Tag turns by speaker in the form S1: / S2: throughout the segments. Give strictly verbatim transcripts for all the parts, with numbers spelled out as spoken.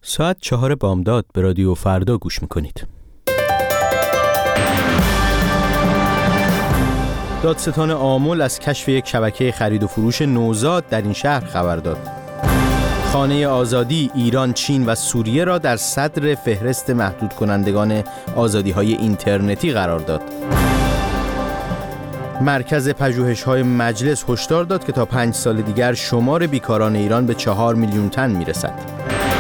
S1: ساعت چهار بامداد به رادیو فردا گوش میکنید. دادستان آمل از کشف یک شبکه خرید و فروش نوزاد در این شهر خبر داد. خانه آزادی ایران، چین و سوریه را در صدر فهرست محدود کنندگان آزادی‌های اینترنتی قرار داد. مرکز پژوهش‌های مجلس هشدار داد که تا پنج سال دیگر شمار بیکاران ایران به چهار میلیون تن میرسد.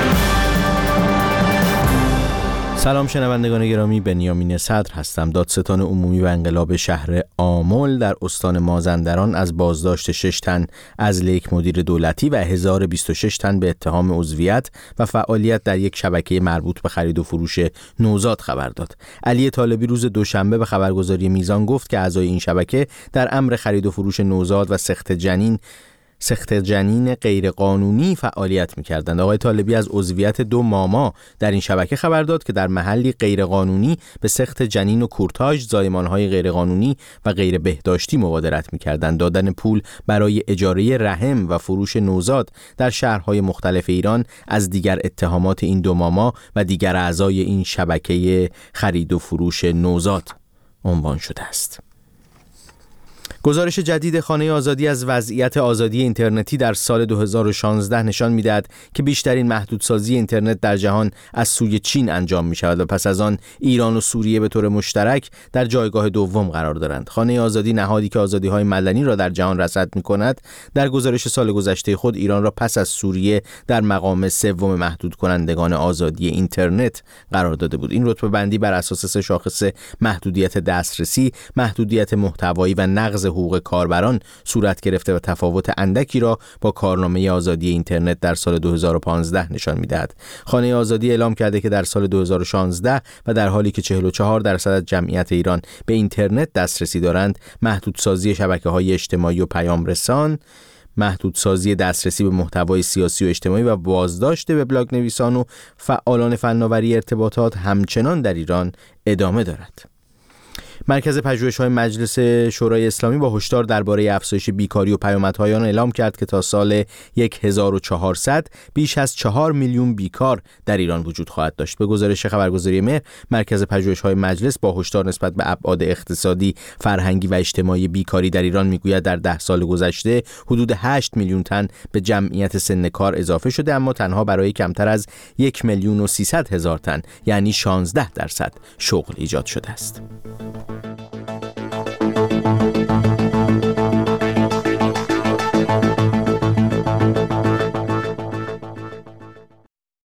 S1: سلام شنوندگان گرامی، بنیامین صدر هستم. دادستان عمومی و انقلاب شهر آمل در استان مازندران از بازداشت شش تن از یک مدیر دولتی و هزار و بیست و شش تن به اتهام عضویت و فعالیت در یک شبکه مربوط به خرید و فروش نوزاد خبر داد. علی طالبی روز دوشنبه به خبرگزاری میزان گفت که اعضای این شبکه در امر خرید و فروش نوزاد و سخت جنین سخت جنین غیرقانونی فعالیت می‌کردند. آقای طالبی از عضویت دو ماما در این شبکه خبر داد که در محلی غیرقانونی به سخت جنین و کورتاژ، زایمان‌های غیرقانونی و غیر بهداشتی مبادرت می‌کردند. دادن پول برای اجاره رحم و فروش نوزاد در شهرهای مختلف ایران از دیگر اتهامات این دو ماما و دیگر اعضای این شبکه خرید و فروش نوزاد عنوان شده است. گزارش جدید خانه آزادی از وضعیت آزادی اینترنتی در سال دو هزار و شانزده نشان می‌دهد که بیشترین محدودسازی اینترنت در جهان از سوی چین انجام می‌شود و پس از آن ایران و سوریه به طور مشترک در جایگاه دوم قرار دارند. خانه آزادی، نهادی که آزادی‌های مدنی را در جهان رصد می‌کند، در گزارش سال گذشته خود ایران را پس از سوریه در مقام سوم محدود کنندگان آزادی اینترنت قرار داده بود. این رتبه بندی بر اساس سه شاخص محدودیت دسترسی، محدودیت محتوایی و نقض حقوق کاربران صورت گرفته و تفاوت اندکی را با کارنامه آزادی اینترنت در سال دو هزار و پانزده نشان می‌دهد. خانه آزادی اعلام کرده که در سال دو هزار و شانزده و در حالی که چهل و چهار درصد از جمعیت ایران به اینترنت دسترسی دارند، محدودسازی شبکه‌های اجتماعی و پیام رسان، محدودسازی دسترسی به محتوای سیاسی و اجتماعی و بازداشت وبلاگ نویسان و فعالان فناوری ارتباطات همچنان در ایران ادامه دارد. مرکز پژوهش‌های مجلس شورای اسلامی با هشدار درباره افزایش بیکاری و پیامدهای آن اعلام کرد که تا سال هزار و چهارصد بیش از چهار میلیون بیکار در ایران وجود خواهد داشت. به گزارش خبرگزاری مهر، مرکز پژوهش‌های مجلس با هشدار نسبت به ابعاد اقتصادی، فرهنگی و اجتماعی بیکاری در ایران میگوید در ده سال گذشته حدود هشت میلیون تن به جمعیت سن کار اضافه شده، اما تنها برای کمتر از یک میلیون و سیصد هزار تن، یعنی شانزده درصد شغل ایجاد شده است.